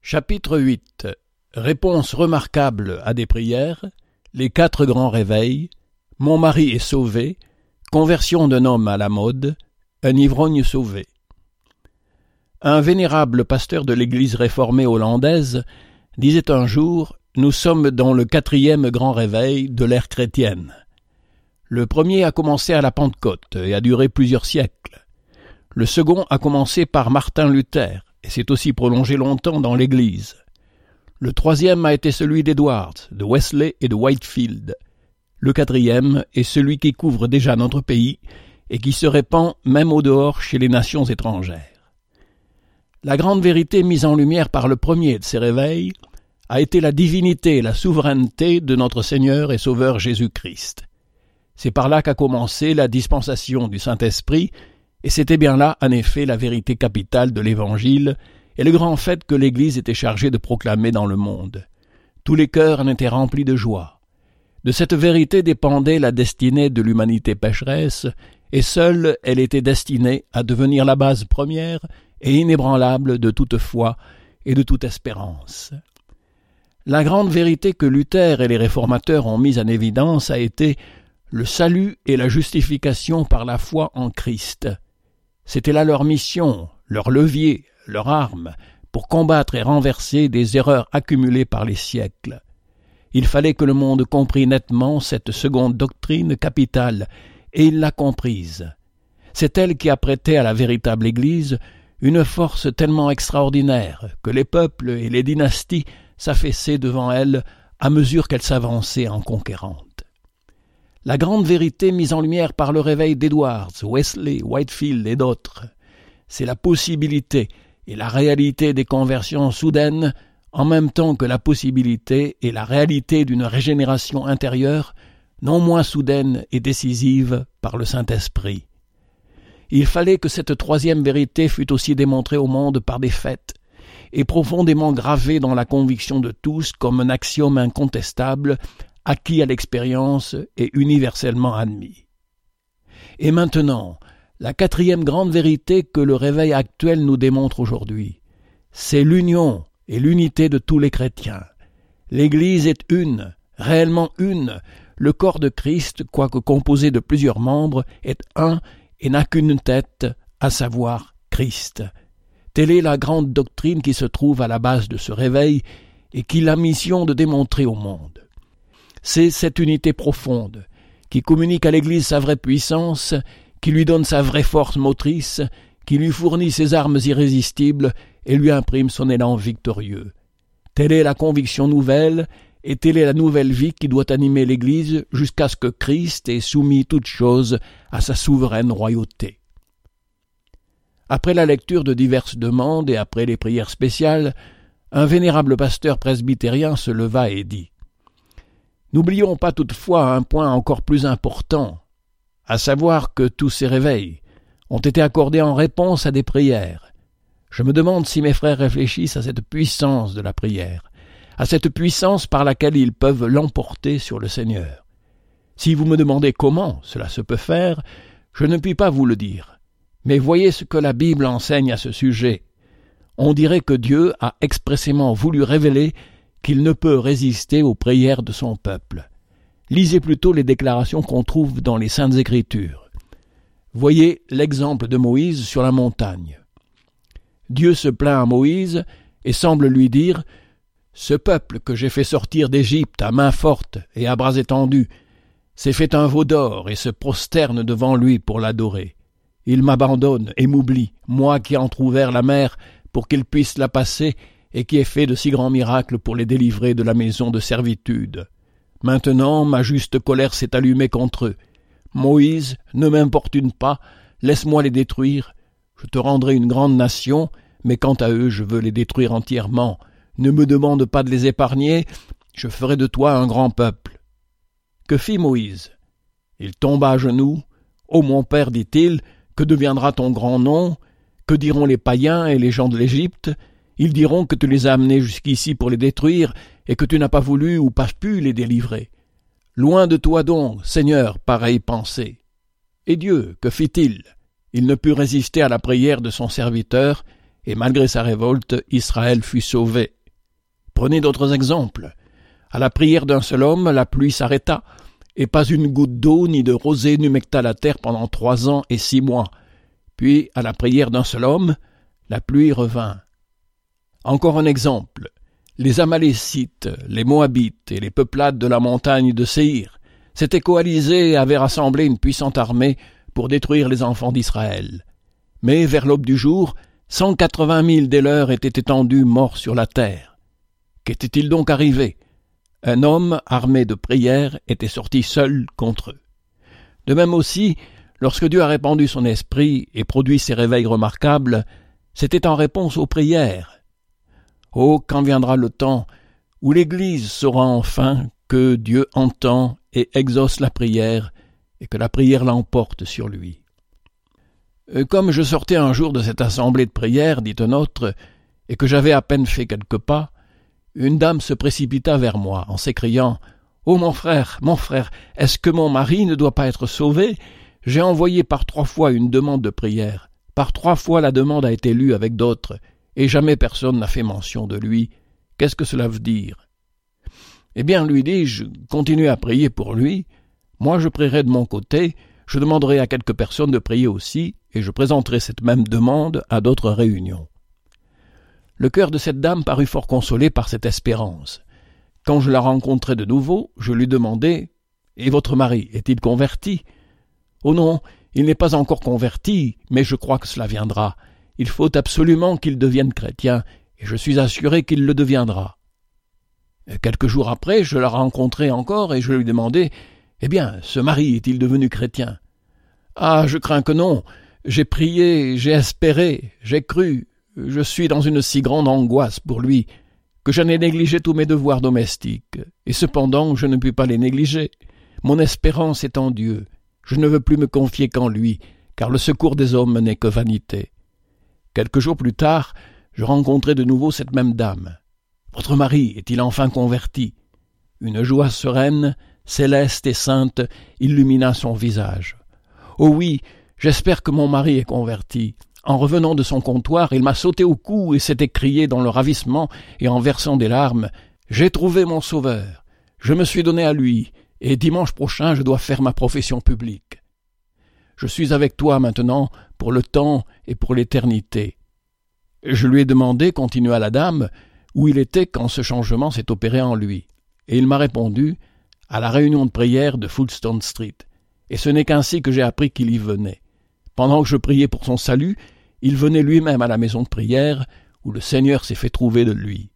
Chapitre 8. Réponse remarquable à des prières, les 4 grands réveils, mon mari est sauvé, conversion d'un homme à la mode, un ivrogne sauvé. Un vénérable pasteur de l'église réformée hollandaise disait un jour « Nous sommes dans le 4e grand réveil de l'ère chrétienne. Le premier a commencé à la Pentecôte et a duré plusieurs siècles. Le second a commencé par Martin Luther et s'est aussi prolongé longtemps dans l'Église. Le 3e a été celui d'Edwards, de Wesley et de Whitefield. Le 4e est celui qui couvre déjà notre pays et qui se répand même au dehors chez les nations étrangères. La grande vérité mise en lumière par le premier de ces réveils a été la divinité et la souveraineté de notre Seigneur et Sauveur Jésus-Christ. C'est par là qu'a commencé la dispensation du Saint-Esprit, et c'était bien là, en effet, la vérité capitale de l'Évangile et le grand fait que l'Église était chargée de proclamer dans le monde. Tous les cœurs en étaient remplis de joie. De cette vérité dépendait la destinée de l'humanité pécheresse, et seule elle était destinée à devenir la base première et inébranlable de toute foi et de toute espérance. La grande vérité que Luther et les réformateurs ont mise en évidence a été le salut et la justification par la foi en Christ. C'était là leur mission, leur levier, leur arme, pour combattre et renverser des erreurs accumulées par les siècles. Il fallait que le monde comprît nettement cette seconde doctrine capitale, et il l'a comprise. C'est elle qui a prêté à la véritable Église une force tellement extraordinaire que les peuples et les dynasties s'affaissaient devant elle à mesure qu'elle s'avançait en conquérante. La grande vérité mise en lumière par le réveil d'Edwards, Wesley, Whitefield et d'autres, c'est la possibilité et la réalité des conversions soudaines, en même temps que la possibilité et la réalité d'une régénération intérieure, non moins soudaine et décisive par le Saint-Esprit. Il fallait que cette 3e vérité fût aussi démontrée au monde par des faits, et profondément gravée dans la conviction de tous comme un axiome incontestable, acquis à l'expérience et universellement admis. Et maintenant, la 4e grande vérité que le réveil actuel nous démontre aujourd'hui, c'est l'union et l'unité de tous les chrétiens. L'Église est une, réellement une. Le corps de Christ, quoique composé de plusieurs membres, est un et n'a qu'une tête, à savoir Christ. Telle est la grande doctrine qui se trouve à la base de ce réveil et qu'il a mission de démontrer au monde. C'est cette unité profonde qui communique à l'Église sa vraie puissance, qui lui donne sa vraie force motrice, qui lui fournit ses armes irrésistibles et lui imprime son élan victorieux. Telle est la conviction nouvelle et telle est la nouvelle vie qui doit animer l'Église jusqu'à ce que Christ ait soumis toutes choses à sa souveraine royauté. Après la lecture de diverses demandes et après les prières spéciales, un vénérable pasteur presbytérien se leva et dit « N'oublions pas toutefois un point encore plus important, à savoir que tous ces réveils ont été accordés en réponse à des prières. Je me demande si mes frères réfléchissent à cette puissance de la prière, à cette puissance par laquelle ils peuvent l'emporter sur le Seigneur. Si vous me demandez comment cela se peut faire, je ne puis pas vous le dire. Mais voyez ce que la Bible enseigne à ce sujet. On dirait que Dieu a expressément voulu révéler qu'il ne peut résister aux prières de son peuple. Lisez plutôt les déclarations qu'on trouve dans les Saintes Écritures. Voyez l'exemple de Moïse sur la montagne. Dieu se plaint à Moïse et semble lui dire « Ce peuple que j'ai fait sortir d'Égypte à main forte et à bras étendus s'est fait un veau d'or et se prosterne devant lui pour l'adorer. Il m'abandonne et m'oublie, moi qui ai entrouvert la mer pour qu'il puisse la passer et qui ai fait de si grands miracles pour les délivrer de la maison de servitude. Maintenant, ma juste colère s'est allumée contre eux. Moïse, ne m'importune pas, laisse-moi les détruire. Je te rendrai une grande nation, mais quant à eux, je veux les détruire entièrement. Ne me demande pas de les épargner, je ferai de toi un grand peuple. » Que fit Moïse? Il tomba à genoux. « Ô mon père, dit-il, que deviendra ton grand nom? Que diront les païens et les gens de l'Égypte? Ils diront que tu les as amenés jusqu'ici pour les détruire et que tu n'as pas voulu ou pas pu les délivrer. Loin de toi donc, Seigneur, pareille pensée. » Et Dieu, que fit-il? Il ne put résister à la prière de son serviteur, et malgré sa révolte, Israël fut sauvé. Prenez d'autres exemples. À la prière d'un seul homme, la pluie s'arrêta, et pas une goutte d'eau ni de rosée n'humecta la terre pendant 3 ans et 6 mois. Puis, à la prière d'un seul homme, la pluie revint. Encore un exemple. Les Amalécites, les Moabites et les peuplades de la montagne de Séhir s'étaient coalisés et avaient rassemblé une puissante armée pour détruire les enfants d'Israël. Mais vers l'aube du jour, 180 000 des leurs étaient étendus morts sur la terre. Qu'était-il donc arrivé? Un homme armé de prières était sorti seul contre eux. De même aussi, lorsque Dieu a répandu son esprit et produit ces réveils remarquables, c'était en réponse aux prières. Oh, quand viendra le temps où l'Église saura enfin que Dieu entend et exauce la prière et que la prière l'emporte sur lui. Comme je sortais un jour de cette assemblée de prière, dit un autre, et que j'avais à peine fait quelques pas, une dame se précipita vers moi en s'écriant « Oh mon frère, est-ce que mon mari ne doit pas être sauvé? J'ai envoyé par 3 fois une demande de prière. Par 3 fois la demande a été lue avec d'autres, et jamais personne n'a fait mention de lui. Qu'est-ce que cela veut dire? » Eh bien, lui dis-je, continuez à prier pour lui. Moi, je prierai de mon côté, je demanderai à quelques personnes de prier aussi, et je présenterai cette même demande à d'autres réunions. Le cœur de cette dame parut fort consolé par cette espérance. Quand je la rencontrai de nouveau, je lui demandai « Et votre mari est-il converti ?»« Oh non, il n'est pas encore converti, mais je crois que cela viendra. Il faut absolument qu'il devienne chrétien, et je suis assuré qu'il le deviendra. » Quelques jours après, je la rencontrai encore, et je lui demandai « Eh bien, ce mari est-il devenu chrétien ?»« Ah, je crains que non. J'ai prié, j'ai espéré, j'ai cru. Je suis dans une si grande angoisse pour lui que j'en ai négligé tous mes devoirs domestiques, et cependant je ne puis pas les négliger. Mon espérance est en Dieu. Je ne veux plus me confier qu'en lui, car le secours des hommes n'est que vanité. » Quelques jours plus tard, je rencontrai de nouveau cette même dame. « Votre mari est-il enfin converti ?» Une joie sereine, céleste et sainte illumina son visage. « Oh oui, j'espère que mon mari est converti. » En revenant de son comptoir, il m'a sauté au cou et s'est écrié dans le ravissement et en versant des larmes « J'ai trouvé mon sauveur. Je me suis donné à lui, et dimanche prochain je dois faire ma profession publique. Je suis avec toi maintenant pour le temps et pour l'éternité. » Je lui ai demandé, continua la dame, où il était quand ce changement s'est opéré en lui, et il m'a répondu « À la réunion de prière de Fulton Street, et ce n'est qu'ainsi que j'ai appris qu'il y venait. Pendant que je priais pour son salut, il venait lui-même à la maison de prière, où le Seigneur s'est fait trouver de lui.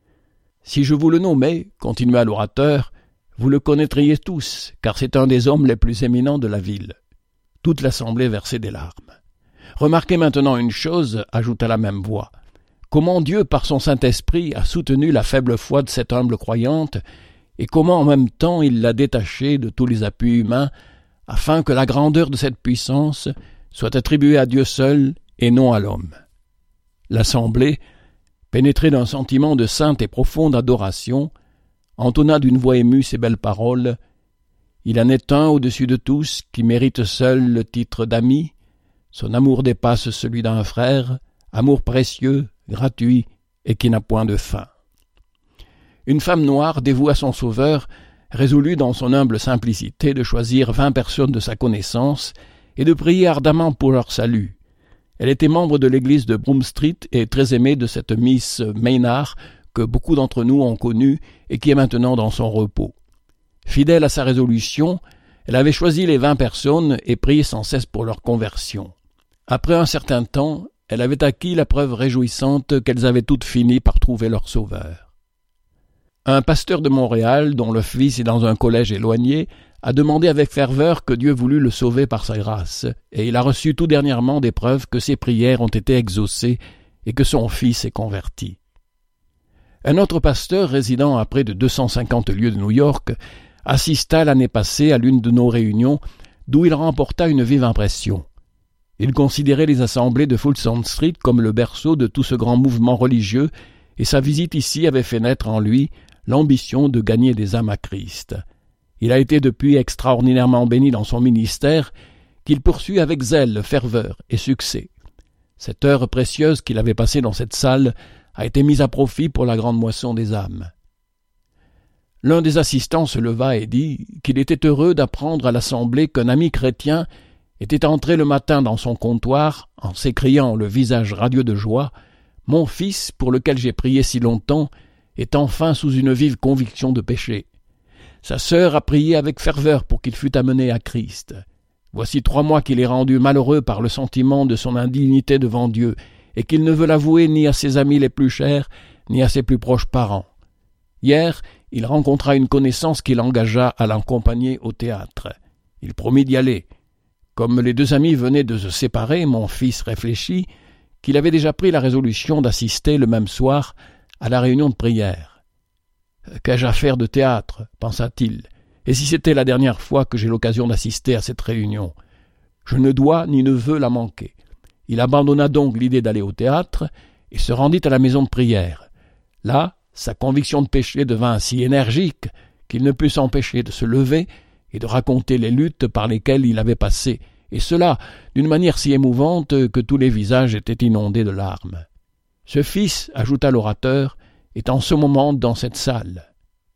Si je vous le nommais, continua l'orateur, vous le connaîtriez tous, car c'est un des hommes les plus éminents de la ville. » Toute l'assemblée versait des larmes. « Remarquez maintenant une chose, ajouta la même voix, comment Dieu, par son Saint-Esprit, a soutenu la faible foi de cette humble croyante, et comment en même temps il l'a détachée de tous les appuis humains, afin que la grandeur de cette puissance soit attribuée à Dieu seul et non à l'homme. » L'assemblée, pénétrée d'un sentiment de sainte et profonde adoration, entonna d'une voix émue ces belles paroles « Il en est un au-dessus de tous qui mérite seul le titre d'ami. Son amour dépasse celui d'un frère, amour précieux, gratuit et qui n'a point de fin. » Une femme noire dévouée à son sauveur résolut dans son humble simplicité de choisir 20 personnes de sa connaissance et de prier ardemment pour leur salut. Elle était membre de l'église de Broome Street et très aimée de cette Miss Maynard que beaucoup d'entre nous ont connue et qui est maintenant dans son repos. Fidèle à sa résolution, elle avait choisi les 20 personnes et prié sans cesse pour leur conversion. Après un certain temps, elle avait acquis la preuve réjouissante qu'elles avaient toutes fini par trouver leur sauveur. Un pasteur de Montréal, dont le fils est dans un collège éloigné, a demandé avec ferveur que Dieu voulût le sauver par sa grâce, et il a reçu tout dernièrement des preuves que ses prières ont été exaucées et que son fils est converti. Un autre pasteur, résidant à près de 250 lieues de New York, assista l'année passée à l'une de nos réunions, d'où il remporta une vive impression. Il considérait les assemblées de Fulton Street comme le berceau de tout ce grand mouvement religieux, et sa visite ici avait fait naître en lui l'ambition de gagner des âmes à Christ. Il a été depuis extraordinairement béni dans son ministère, qu'il poursuit avec zèle, ferveur et succès. Cette heure précieuse qu'il avait passée dans cette salle a été mise à profit pour la grande moisson des âmes. L'un des assistants se leva et dit qu'il était heureux d'apprendre à l'assemblée qu'un ami chrétien était entré le matin dans son comptoir en s'écriant le visage radieux de joie « Mon fils, pour lequel j'ai prié si longtemps, est enfin sous une vive conviction de péché. Sa sœur a prié avec ferveur pour qu'il fût amené à Christ. Voici 3 mois qu'il est rendu malheureux par le sentiment de son indignité devant Dieu et qu'il ne veut l'avouer ni à ses amis les plus chers, ni à ses plus proches parents. Hier, il rencontra une connaissance qui l'engagea à l'accompagner au théâtre. Il promit d'y aller. Comme les 2 amis venaient de se séparer, mon fils réfléchit qu'il avait déjà pris la résolution d'assister le même soir à la réunion de prière. « Qu'ai-je à faire de théâtre ?» pensa-t-il. « Et si c'était la dernière fois que j'ai l'occasion d'assister à cette réunion ? Je ne dois ni ne veux la manquer. » Il abandonna donc l'idée d'aller au théâtre et se rendit à la maison de prière. Là, sa conviction de péché devint si énergique qu'il ne put s'empêcher de se lever et de raconter les luttes par lesquelles il avait passé, et cela d'une manière si émouvante que tous les visages étaient inondés de larmes. Ce fils, ajouta l'orateur, est en ce moment dans cette salle.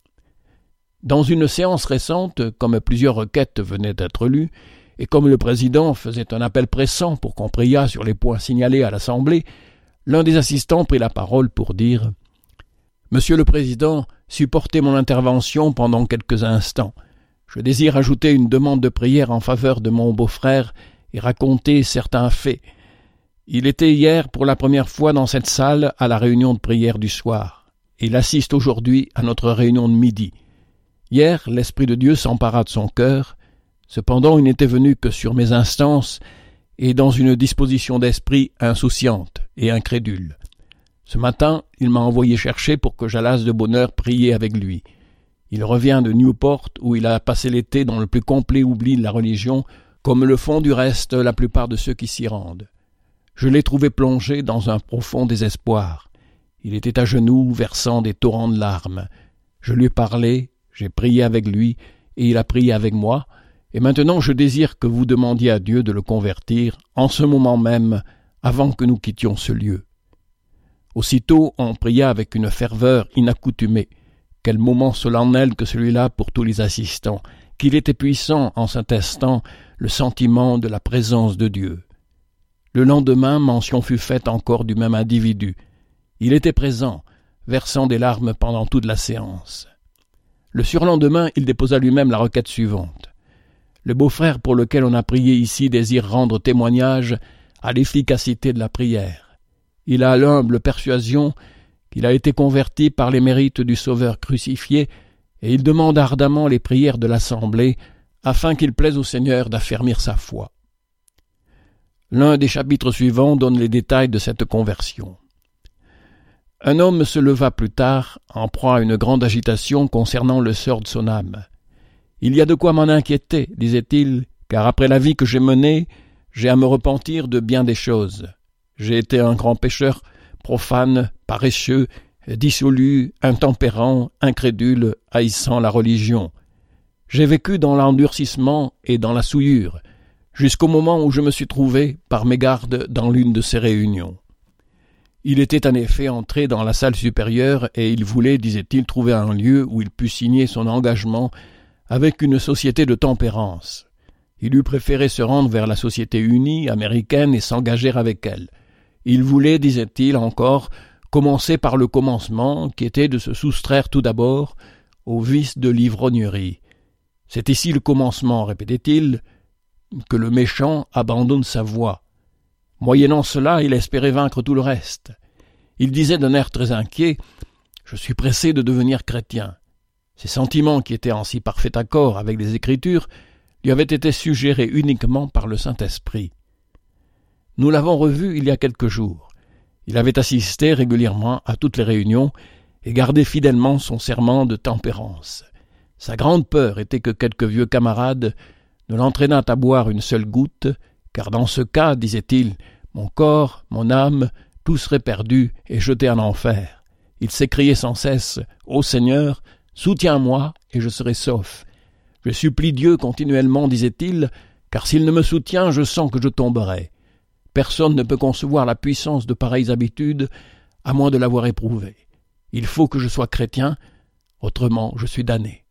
Dans une séance récente, comme plusieurs requêtes venaient d'être lues, et comme le président faisait un appel pressant pour qu'on priât sur les points signalés à l'Assemblée, l'un des assistants prit la parole pour dire « Monsieur le Président, supportez mon intervention pendant quelques instants. Je désire ajouter une demande de prière en faveur de mon beau-frère et raconter certains faits. Il était hier pour la première fois dans cette salle à la réunion de prière du soir. Il assiste aujourd'hui à notre réunion de midi. Hier, l'Esprit de Dieu s'empara de son cœur. Cependant, il n'était venu que sur mes instances et dans une disposition d'esprit insouciante et incrédule. Ce matin, il m'a envoyé chercher pour que j'allasse de bonne heure prier avec lui. Il revient de Newport où il a passé l'été dans le plus complet oubli de la religion, comme le font du reste la plupart de ceux qui s'y rendent. Je l'ai trouvé plongé dans un profond désespoir. Il était à genoux, versant des torrents de larmes. Je lui ai parlé, j'ai prié avec lui, et il a prié avec moi, et maintenant je désire que vous demandiez à Dieu de le convertir, en ce moment même, avant que nous quittions ce lieu. Aussitôt, on pria avec une ferveur inaccoutumée. Quel moment solennel que celui-là pour tous les assistants, qu'il était puissant en s'attestant le sentiment de la présence de Dieu. Le lendemain, mention fut faite encore du même individu. Il était présent, versant des larmes pendant toute la séance. Le surlendemain, il déposa lui-même la requête suivante. Le beau-frère pour lequel on a prié ici désire rendre témoignage à l'efficacité de la prière. Il a l'humble persuasion qu'il a été converti par les mérites du Sauveur crucifié, et il demande ardemment les prières de l'Assemblée afin qu'il plaise au Seigneur d'affermir sa foi. L'un des chapitres suivants donne les détails de cette conversion. Un homme se leva plus tard, en proie à une grande agitation concernant le sort de son âme. « Il y a de quoi m'en inquiéter, disait-il, car après la vie que j'ai menée, j'ai à me repentir de bien des choses. J'ai été un grand pécheur, profane, paresseux, dissolu, intempérant, incrédule, haïssant la religion. J'ai vécu dans l'endurcissement et dans la souillure, jusqu'au moment où je me suis trouvé, par mégarde, dans l'une de ces réunions. Il était en effet entré dans la salle supérieure et il voulait, disait-il, trouver un lieu où il pût signer son engagement avec une société de tempérance. Il eût préféré se rendre vers la Société unie américaine et s'engager avec elle. Il voulait, disait-il encore, commencer par le commencement, qui était de se soustraire tout d'abord au vice de l'ivrognerie. C'est ici le commencement, répétait-il, que le méchant abandonne sa voie. Moyennant cela, il espérait vaincre tout le reste. Il disait d'un air très inquiet « Je suis pressé de devenir chrétien ». Ces sentiments, qui étaient en si parfait accord avec les Écritures, lui avaient été suggérés uniquement par le Saint-Esprit. Nous l'avons revu il y a quelques jours. Il avait assisté régulièrement à toutes les réunions et gardé fidèlement son serment de tempérance. Sa grande peur était que quelques vieux camarades ne l'entraînât à boire une seule goutte, car dans ce cas, disait-il, mon corps, mon âme, tout serait perdu et jeté en enfer. Il s'écriait sans cesse « Ô Seigneur, soutiens-moi et je serai sauf. Je supplie Dieu continuellement, disait-il, car s'il ne me soutient, je sens que je tomberai. Personne ne peut concevoir la puissance de pareilles habitudes, à moins de l'avoir éprouvé. Il faut que je sois chrétien, autrement je suis damné.